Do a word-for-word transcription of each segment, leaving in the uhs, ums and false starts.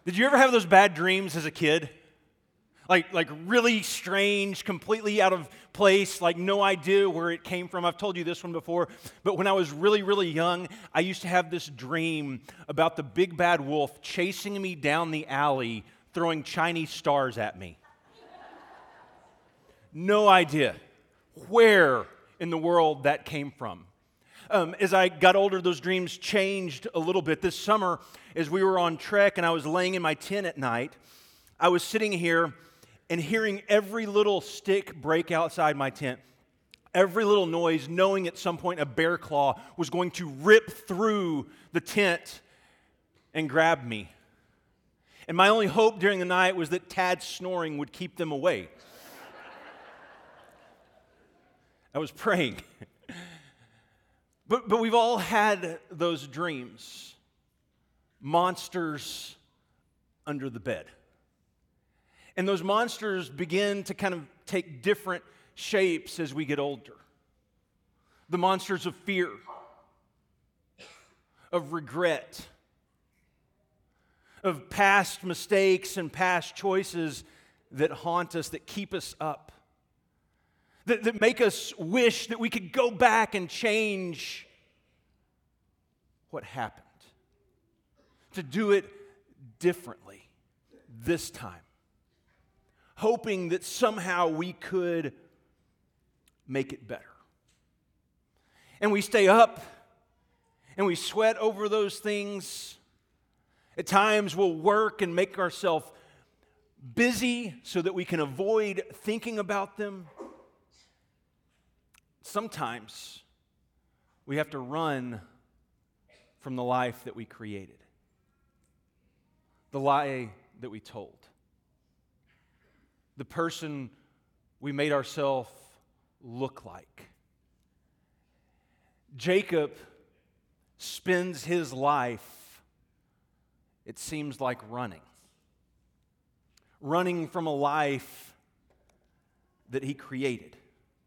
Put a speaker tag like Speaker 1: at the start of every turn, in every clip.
Speaker 1: Did you ever have those bad dreams as a kid? Like, like really strange, completely out of place, like no idea where it came from. I've told you this one before, but when I was really, really young, I used to have this dream about the big bad wolf chasing me down the alley, throwing Chinese stars at me. No idea where in the world that came from. Um, as I got older, those dreams changed a little bit. This summer, as we were on trek and I was laying in my tent at night, I was sitting here and hearing every little stick break outside my tent, every little noise, knowing at some point a bear claw was going to rip through the tent and grab me. And my only hope during the night was that Tad's snoring would keep them away. I was praying. But, but we've all had those dreams. Monsters under the bed. And those monsters begin to kind of take different shapes as we get older. The monsters of fear, of regret, of past mistakes and past choices that haunt us, that keep us up. That, that make us wish that we could go back and change what happened. To do it differently this time. Hoping that somehow we could make it better. And we stay up and we sweat over those things. At times we'll work and make ourselves busy so that we can avoid thinking about them. Sometimes we have to run from the life that we created, the lie that we told, the person we made ourselves look like. Jacob spends his life, it seems like, running. Running from a life that he created.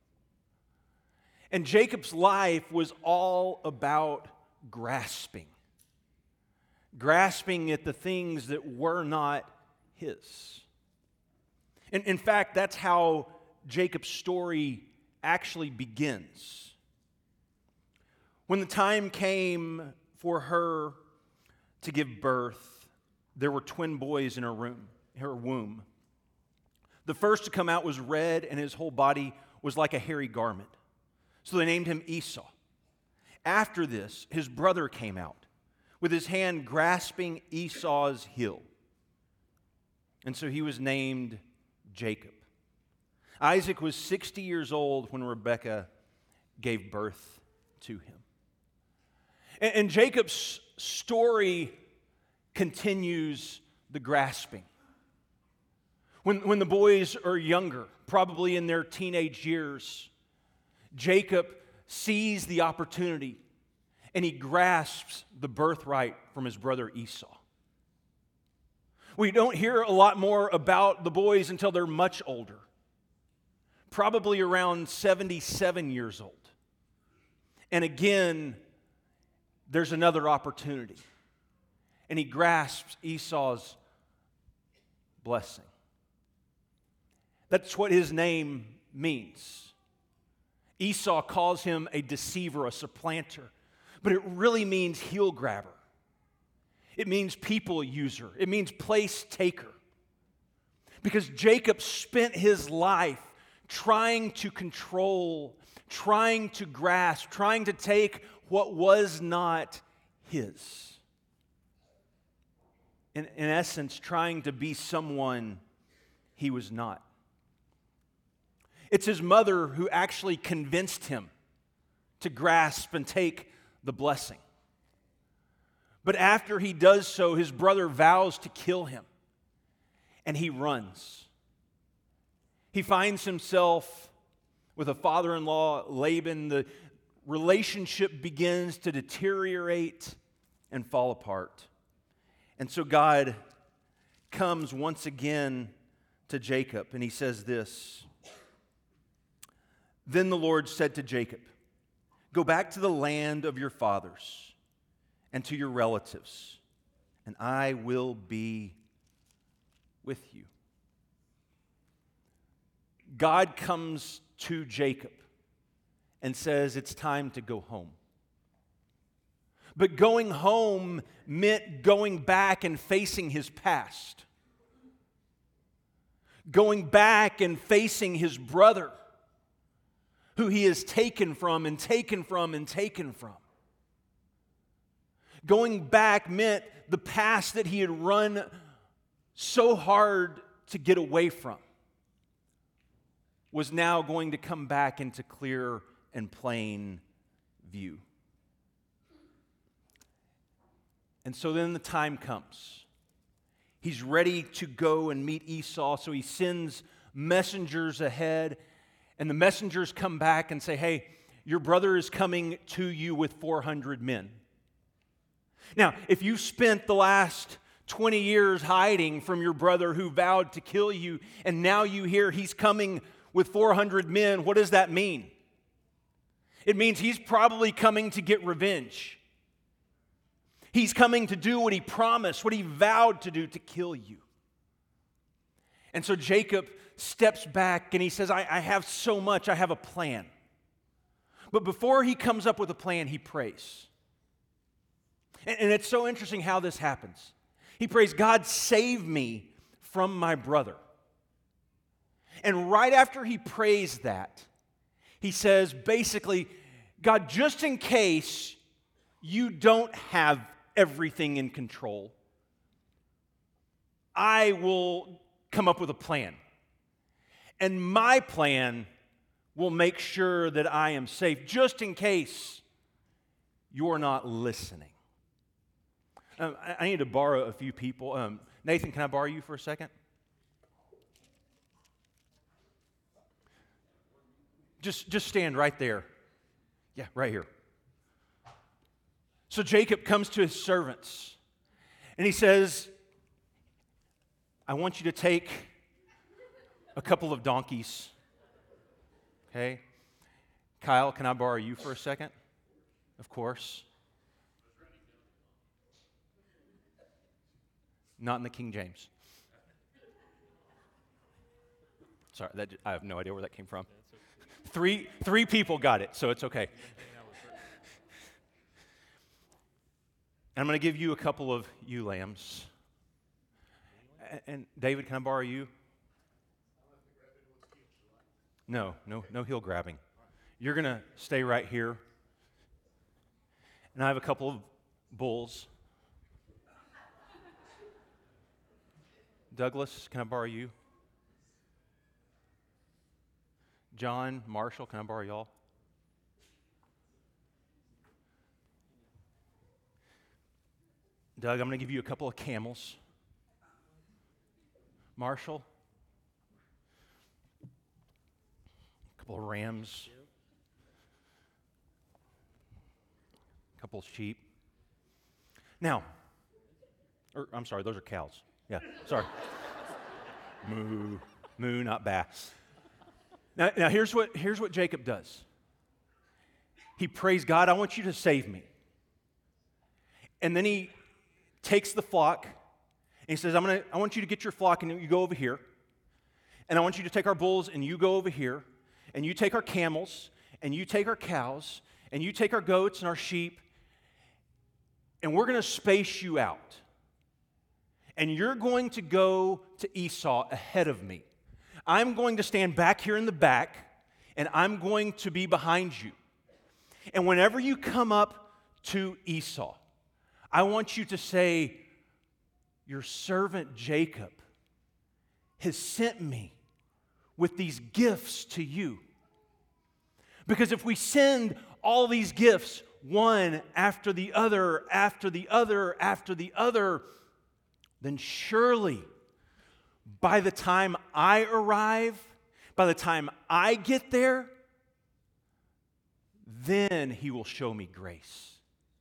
Speaker 1: And Jacob's life was all about grasping. Grasping at the things that were not his. And in fact, that's how Jacob's story actually begins. When the time came for her to give birth, there were twin boys in her room, her womb. The first to come out was red, and his whole body was like a hairy garment. So they named him Esau. After this, his brother came out with his hand grasping Esau's heel. And so he was named Jacob. Isaac was sixty years old when Rebekah gave birth to him. And, and Jacob's story continues the grasping. When, when the boys are younger, probably in their teenage years, Jacob sees the opportunity and he grasps the birthright from his brother Esau. We don't hear a lot more about the boys until they're much older, probably around seventy-seven years old. And again, there's another opportunity. And he grasps Esau's blessing. That's what his name means. Esau calls him a deceiver, a supplanter, but it really means heel grabber. It means people user. It means place taker. Because Jacob spent his life trying to control, trying to grasp, trying to take what was not his. In, in essence, trying to be someone he was not. It's his mother who actually convinced him to grasp and take the blessing. But after he does so, his brother vows to kill him, and he runs. He finds himself with a father-in-law, Laban. The relationship begins to deteriorate and fall apart. And so God comes once again to Jacob, and he says this. Then the Lord said to Jacob, "Go back to the land of your fathers and to your relatives, and I will be with you. God comes to Jacob and says, it's time to go home. But going home meant going back and facing his past. Going back and facing his brother, who he has taken from and taken from and taken from. Going back meant the past that he had run so hard to get away from was now going to come back into clear and plain view. And so then the time comes. He's ready to go and meet Esau, so he sends messengers ahead, and the messengers come back and say, hey, your brother is coming to you with four hundred men. Now, if you've spent the last twenty years hiding from your brother who vowed to kill you, and now you hear he's coming with four hundred men, what does that mean? It means he's probably coming to get revenge. He's coming to do what he promised, what he vowed to do, to kill you. And so Jacob steps back and he says, I, I have so much, I have a plan. But before he comes up with a plan, he prays. And, and it's so interesting how this happens. He prays, God, save me from my brother. And right after he prays that, he says, basically, God, just in case you don't have everything in control, I will come up with a plan. And my plan will make sure that I am safe, just in case you're not listening. Um, I, I need to borrow a few people. Um, Nathan, can I borrow you for a second? Just, just stand right there. Yeah, right here. So Jacob comes to his servants, and he says, I want you to take a couple of donkeys. Okay? Kyle, can I borrow you for a second? Of course. Not in the King James. Sorry, that, I have no idea where that came from. Three, three people got it, so it's okay. And I'm going to give you a couple of ewe lambs. And David, can I borrow you? No, no, no heel grabbing. You're going to stay right here. And I have a couple of bulls. Douglas, can I borrow you? John, Marshall, can I borrow y'all? Doug, I'm going to give you a couple of camels. Marshall, a couple of rams, a couple of sheep. Now, or, I'm sorry, those are cows. Yeah, sorry. Moo, moo, not bah. Now, now here's what, here's what Jacob does. He prays, God, I want you to save me. And then he takes the flock, and he says, I'm gonna, I want you to get your flock, and you go over here. And I want you to take our bulls, and you go over here. And you take our camels, and you take our cows, and you take our goats and our sheep, and we're going to space you out. And you're going to go to Esau ahead of me. I'm going to stand back here in the back, and I'm going to be behind you. And whenever you come up to Esau, I want you to say, your servant Jacob has sent me with these gifts to you. Because if we send all these gifts, one after the other, after the other, after the other, then surely by the time I arrive, by the time I get there, then he will show me grace.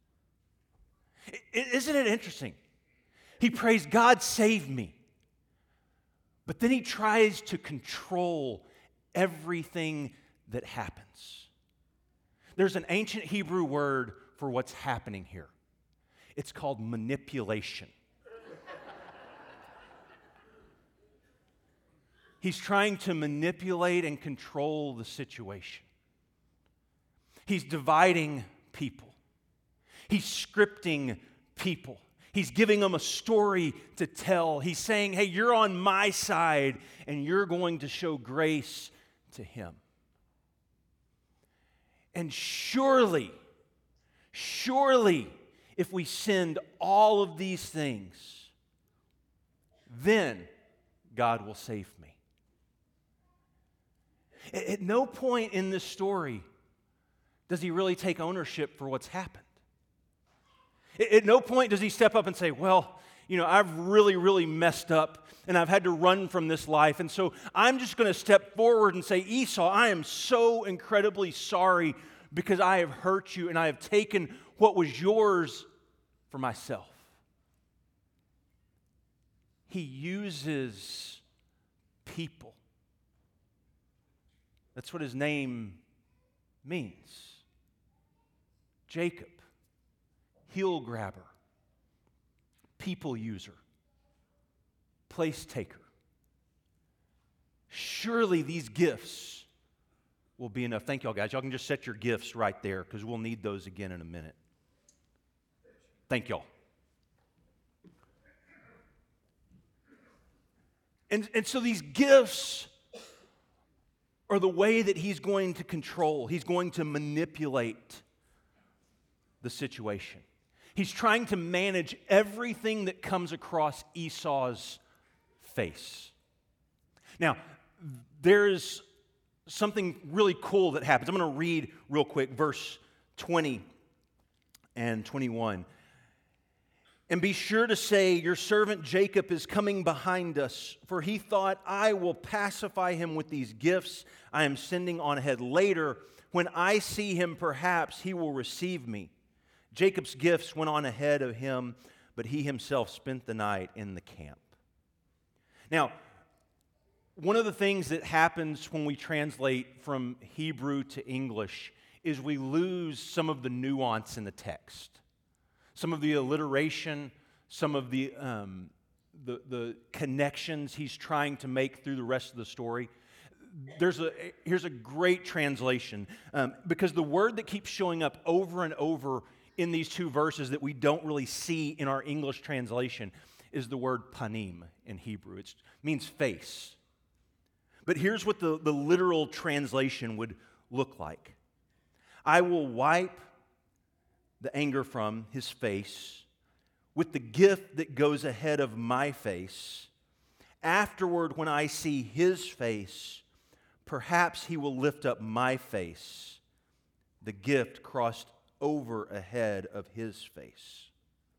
Speaker 1: Isn't it interesting? He prays, God, save me. But then he tries to control everything that happens. There's an ancient Hebrew word for what's happening here. It's called manipulation. He's trying to manipulate and control the situation. He's dividing people. He's scripting people. He's giving them a story to tell. He's saying, hey, you're on my side, and you're going to show grace to him. And surely, surely, if we send all of these things, then God will save me. At no point in this story does he really take ownership for what's happened. At no point does he step up and say, well, you know, I've really, really messed up and I've had to run from this life. And so I'm just going to step forward and say, Esau, I am so incredibly sorry because I have hurt you and I have taken what was yours for myself. He uses people. That's what his name means. Jacob. Heel grabber, people user, place taker. Surely these gifts will be enough. Thank y'all, guys. Y'all can just set your gifts right there because we'll need those again in a minute. Thank y'all. And, and so these gifts are the way that he's going to control, he's going to manipulate the situation. He's trying to manage everything that comes across Esau's face. Now, there's something really cool that happens. I'm going to read real quick verse twenty and twenty-one. And be sure to say, your servant Jacob is coming behind us, for he thought, I will pacify him with these gifts I am sending on ahead. Later, when I see him, perhaps he will receive me. Jacob's gifts went on ahead of him, but he himself spent the night in the camp. Now, one of the things that happens when we translate from Hebrew to English is we lose some of the nuance in the text, some of the alliteration, some of the, um, the, the connections he's trying to make through the rest of the story. There's a, here's a great translation, um, because the word that keeps showing up over and over in these two verses that we don't really see in our English translation is the word panim in Hebrew. It means face. But here's what the, the literal translation would look like. I will wipe the anger from his face with the gift that goes ahead of my face. Afterward, when I see his face, perhaps he will lift up my face. The gift crossed over ahead of his face.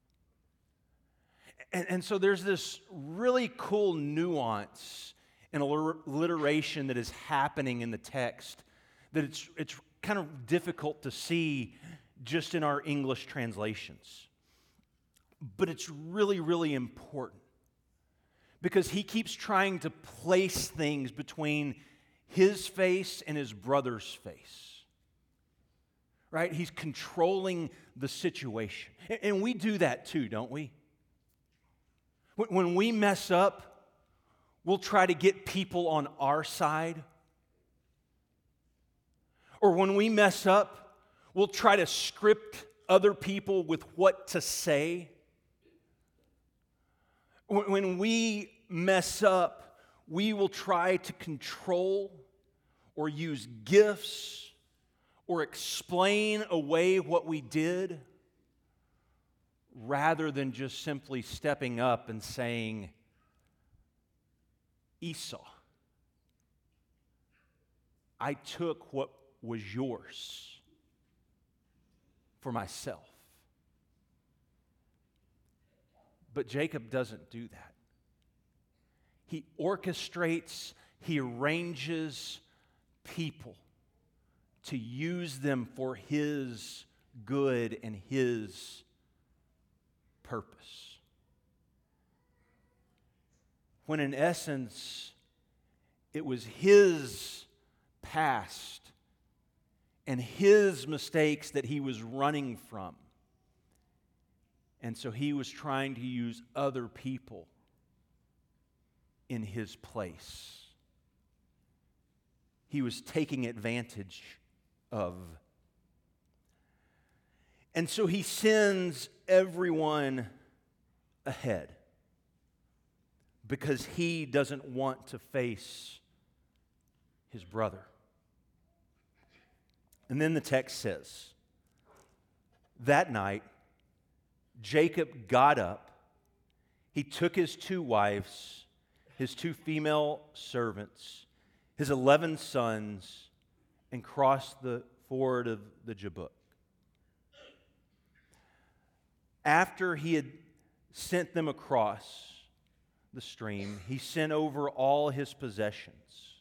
Speaker 1: And, and so there's this really cool nuance and alliteration that is happening in the text that it's, it's kind of difficult to see just in our English translations. But it's really, really important because he keeps trying to place things between his face and his brother's face. Right? He's controlling the situation. And we do that too, don't we? When we mess up, we'll try to get people on our side. Or when we mess up, we'll try to script other people with what to say. When we mess up, we will try to control or use gifts or explain away what we did rather than just simply stepping up and saying, Esau, I took what was yours for myself. But Jacob doesn't do that. He orchestrates, he arranges people to use them for his good and his purpose. When in essence, it was his past and his mistakes that he was running from. And so he was trying to use other people in his place. he was taking advantage of. And so he sends everyone ahead because he doesn't want to face his brother. And then the text says, that night, Jacob got up, he took his two wives, his two female servants, his eleven sons, and crossed the ford of the Jabbok. After he had sent them across the stream, he sent over all his possessions.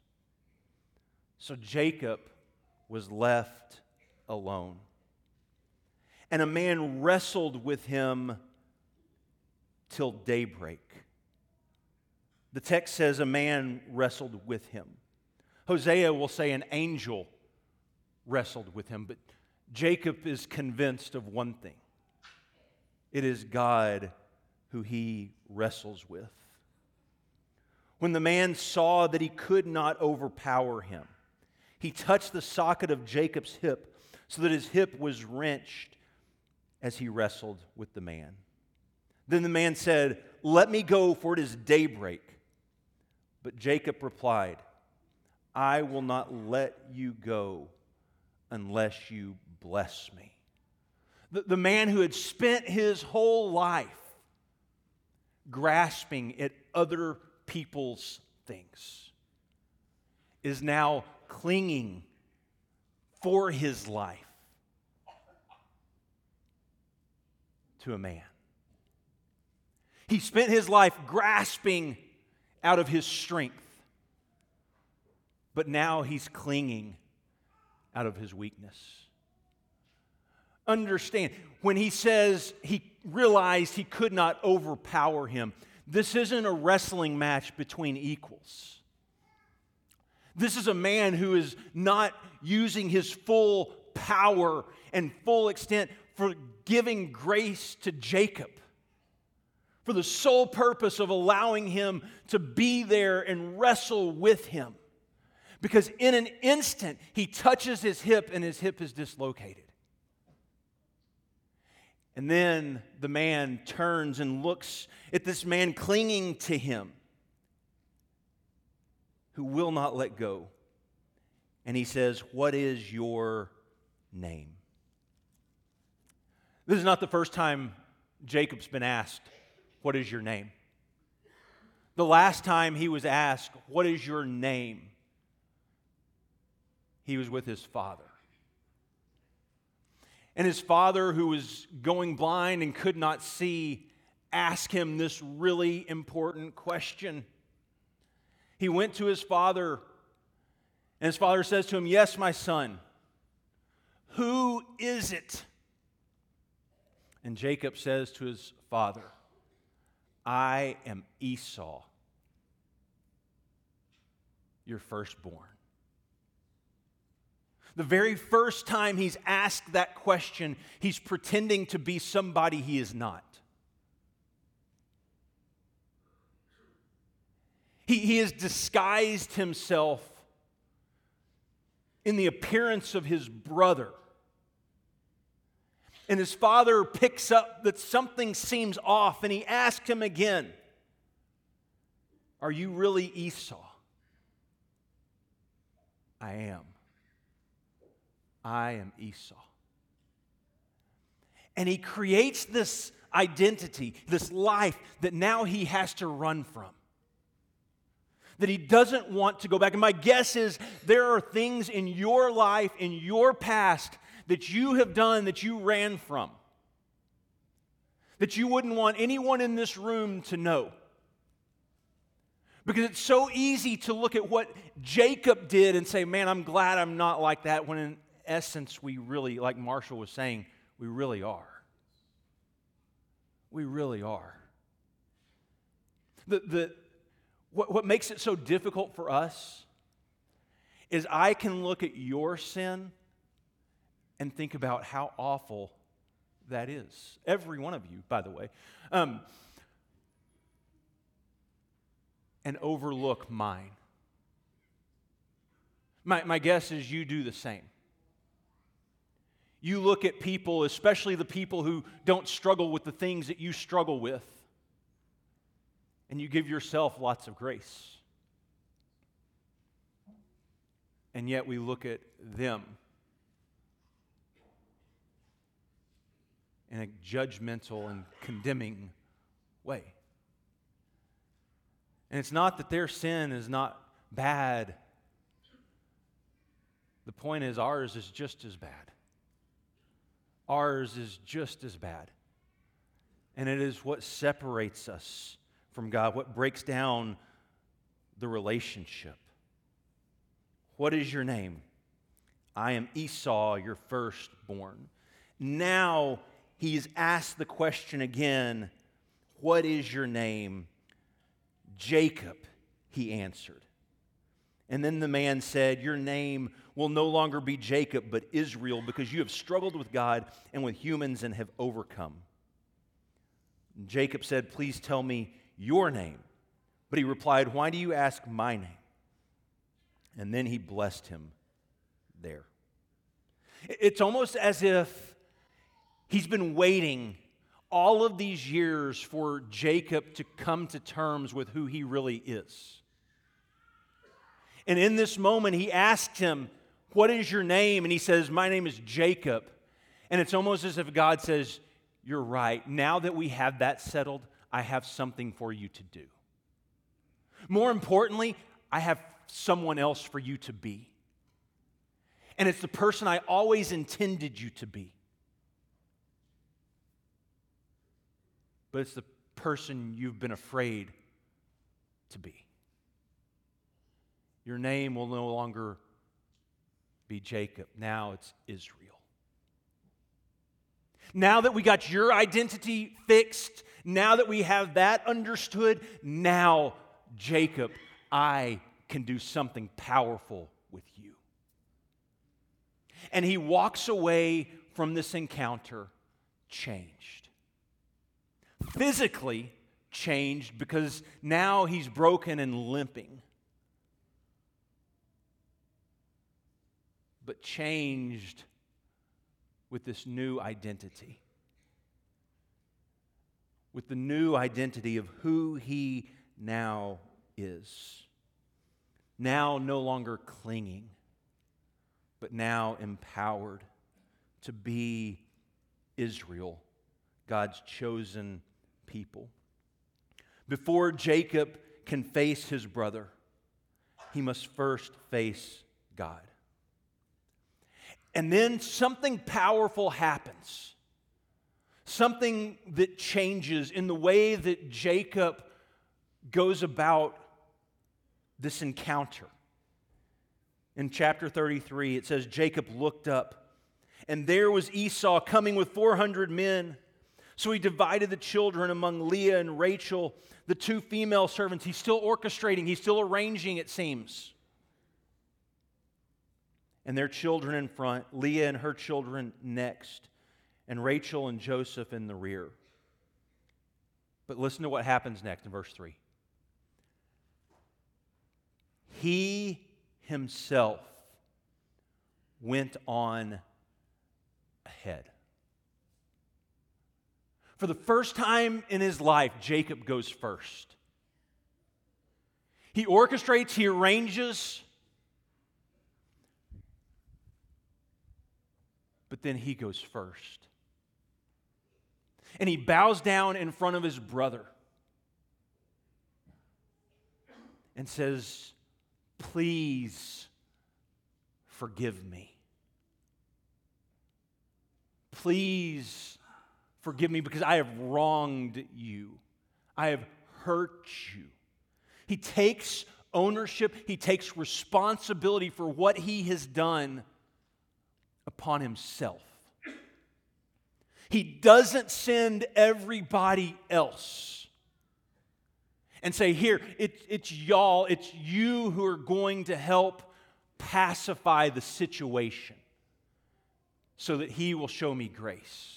Speaker 1: So Jacob was left alone. And a man wrestled with him till daybreak. The text says a man wrestled with him. Hosea will say an angel wrestled with him, but Jacob is convinced of one thing. It is God who he wrestles with. When the man saw that he could not overpower him, he touched the socket of Jacob's hip so that his hip was wrenched as he wrestled with the man. Then the man said, "Let me go, for it is daybreak." But Jacob replied, "I will not let you go unless you bless me." The, the man who had spent his whole life grasping at other people's things is now clinging for his life to a man. He spent his life grasping out of his strength, but now he's clinging out of his weakness. Understand, when he says he realized he could not overpower him, this isn't a wrestling match between equals. This is a man who is not using his full power and full extent for giving grace to Jacob, for the sole purpose of allowing him to be there and wrestle with him. Because in an instant, he touches his hip and his hip is dislocated. And then the man turns and looks at this man clinging to him, who will not let go. And he says, "What is your name?" This is not the first time Jacob's been asked, "What is your name?" The last time he was asked, "What is your name?" he was with his father. And his father, who was going blind and could not see, asked him this really important question. He went to his father, and his father says to him, "Yes, my son, who is it?" And Jacob says to his father, "I am Esau, your firstborn." The very first time he's asked that question, he's pretending to be somebody he is not. He, he has disguised himself in the appearance of his brother. And his father picks up that something seems off, and he asks him again, "Are you really Esau?" "I am. I am Esau." And he creates this identity, this life that now he has to run from, that he doesn't want to go back. And my guess is there are things in your life, in your past, that you have done that you ran from, that you wouldn't want anyone in this room to know. Because it's so easy to look at what Jacob did and say, "Man, I'm glad I'm not like that," when in essence we really, like Marshall was saying, we really are. We really are. The, the, what, what makes it so difficult for us is I can look at your sin and think about how awful that is. Every one of you, by the way. Um, and overlook mine. My, my guess is you do the same. You look at people, especially the people who don't struggle with the things that you struggle with, and you give yourself lots of grace. And yet we look at them in a judgmental and condemning way. And it's not that their sin is not bad. The point is, ours is just as bad. Ours is just as bad. And it is what separates us from God, what breaks down the relationship. What is your name? I am Esau, your firstborn. Now he's asked the question again, what is your name? Jacob, he answered. And then the man said, your name will no longer be Jacob, but Israel, because you have struggled with God and with humans and have overcome. And Jacob said, please tell me your name. But he replied, why do you ask my name? And then he blessed him there. It's almost as if he's been waiting all of these years for Jacob to come to terms with who he really is. And in this moment, he asked him, what is your name? And he says, my name is Jacob. And it's almost as if God says, you're right. Now that we have that settled, I have something for you to do. More importantly, I have someone else for you to be. And it's the person I always intended you to be. But it's the person you've been afraid to be. Your name will no longer be Jacob. Now it's Israel. Now that we got your identity fixed, now that we have that understood, now, Jacob, I can do something powerful with you. And he walks away from this encounter changed. Physically changed because now he's broken and limping. But changed with this new identity. With the new identity of who he now is. Now no longer clinging, but now empowered to be Israel, God's chosen people. Before Jacob can face his brother, he must first face God. And then something powerful happens. Something that changes in the way that Jacob goes about this encounter. In chapter thirty-three, it says, Jacob looked up, and there was Esau coming with four hundred men. So he divided the children among Leah and Rachel, the two female servants. He's still orchestrating, he's still arranging, it seems. And their children in front, Leah and her children next, and Rachel and Joseph in the rear. But listen to what happens next in verse three. He himself went on ahead. For the first time in his life, Jacob goes first. He orchestrates, he arranges, but then he goes first. And he bows down in front of his brother and says, please forgive me. Please forgive me because I have wronged you. I have hurt you. He takes ownership, he takes responsibility for what he has done upon himself. He doesn't send everybody else and say, here, it, it's y'all, it's you who are going to help pacify the situation so that he will show me grace.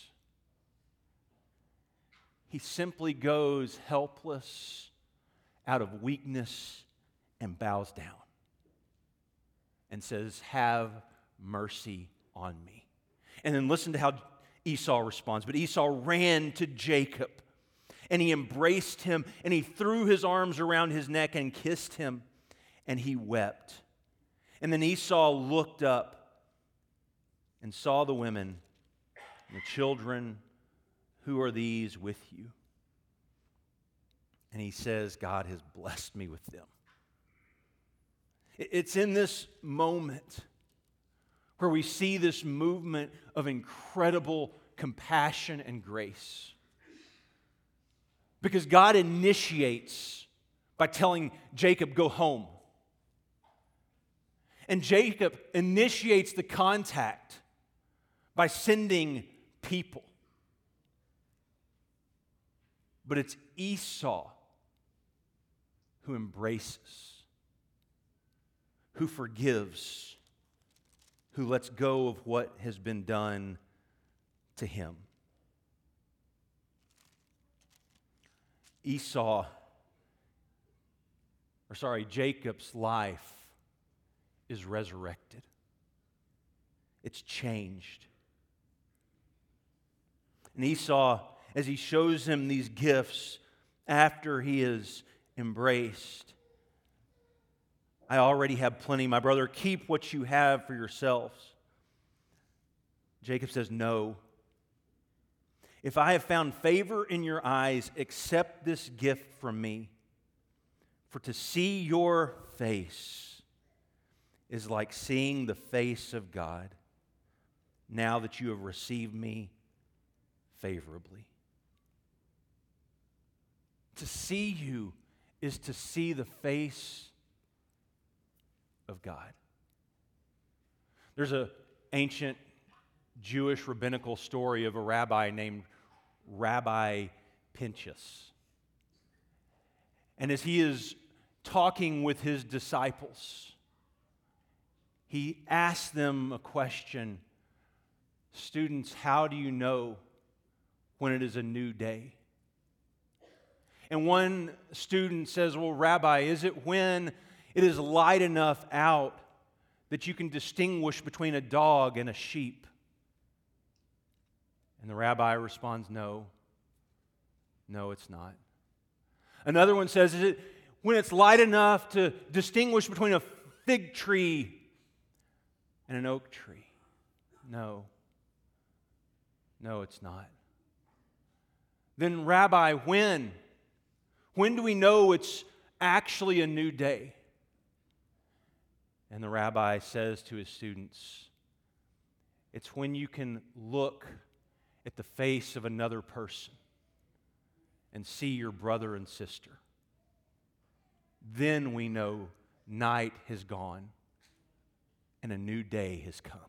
Speaker 1: He simply goes helpless out of weakness and bows down and says, "Have mercy on me." And then listen to how Esau responds. But Esau ran to Jacob, and he embraced him, and he threw his arms around his neck and kissed him, and he wept. And then Esau looked up and saw the women and the children. "Who are these with you?" And he says, "God has blessed me with them." It's in this moment where we see this movement of incredible compassion and grace. Because God initiates by telling Jacob, "Go home." And Jacob initiates the contact by sending people. But it's Esau who embraces, who forgives, who lets go of what has been done to him. Esau, or sorry, Jacob's life is resurrected. It's changed. And Esau, as he shows him these gifts after he is embraced, "I already have plenty, my brother. Keep what you have for yourselves." Jacob says, "No. If I have found favor in your eyes, accept this gift from me. For to see your face is like seeing the face of God, now that you have received me favorably." To see you is to see the face of God. There's an ancient Jewish rabbinical story of a rabbi named Rabbi Pinchas. And as he is talking with his disciples, he asks them a question. "Students, how do you know when it is a new day?" And one student says, "Well, Rabbi, is it when it is light enough out that you can distinguish between a dog and a sheep?" And the rabbi responds, "No. No, it's not." Another one says, "Is it when it's light enough to distinguish between a fig tree and an oak tree?" No. No, it's not. "Then, Rabbi, when? When do we know it's actually a new day?" And the rabbi says to his students, "It's when you can look at the face of another person and see your brother and sister. Then we know night has gone and a new day has come."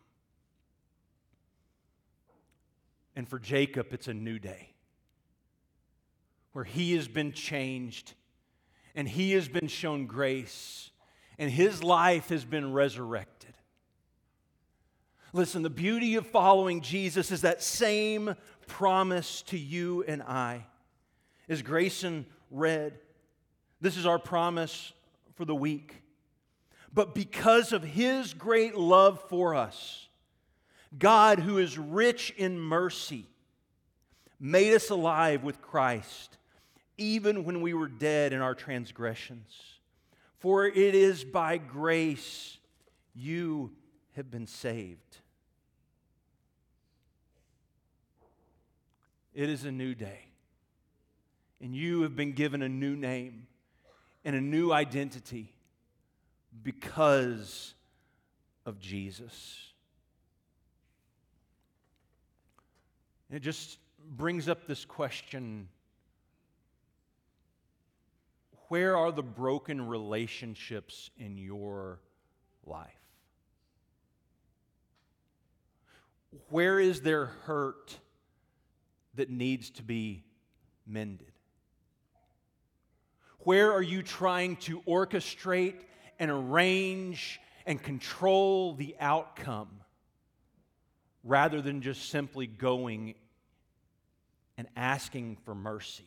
Speaker 1: And for Jacob, it's a new day where he has been changed and he has been shown grace and his life has been resurrected. Listen, the beauty of following Jesus is that same promise to you and I. As Grayson read, this is our promise for the week. But because of his great love for us, God, who is rich in mercy, made us alive with Christ, even when we were dead in our transgressions. For it is by grace you have been saved. It is a new day, and you have been given a new name and a new identity because of Jesus. And it just brings up this question: where are the broken relationships in your life? Where is there hurt that needs to be mended? Where are you trying to orchestrate and arrange and control the outcome rather than just simply going and asking for mercy?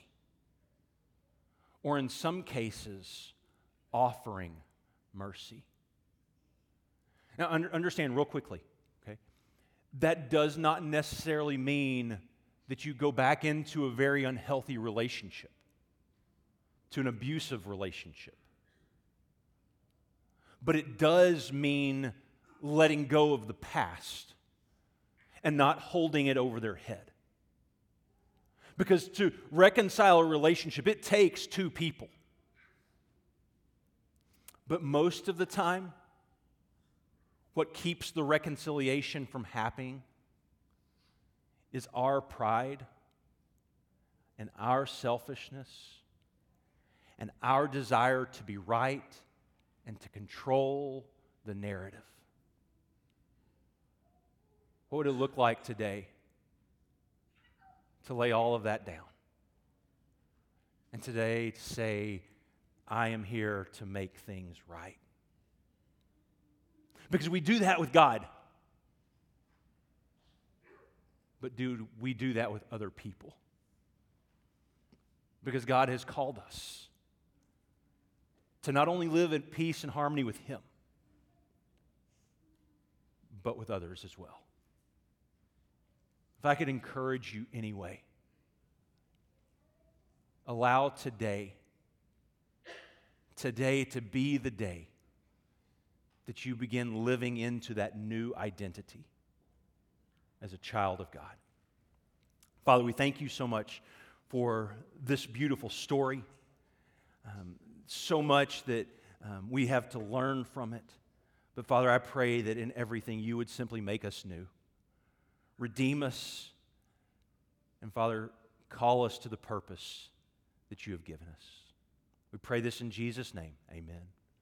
Speaker 1: Or in some cases, offering mercy. Now, un- understand real quickly, okay? That does not necessarily mean that you go back into a very unhealthy relationship, to an abusive relationship. But it does mean letting go of the past and not holding it over their head. Because to reconcile a relationship, it takes two people. But most of the time, what keeps the reconciliation from happening is our pride and our selfishness and our desire to be right and to control the narrative. What would it look like today to lay all of that down? And today to say, I am here to make things right. Because we do that with God. But do we do that with other people? Because God has called us to not only live in peace and harmony with Him, but with others as well. If I could encourage you anyway, allow today, today to be the day that you begin living into that new identity as a child of God. Father, we thank you so much for this beautiful story. Um, so much that um, we have to learn from it. But Father, I pray that in everything you would simply make us new. Redeem us. And Father, call us to the purpose that you have given us. We pray this in Jesus' name. Amen.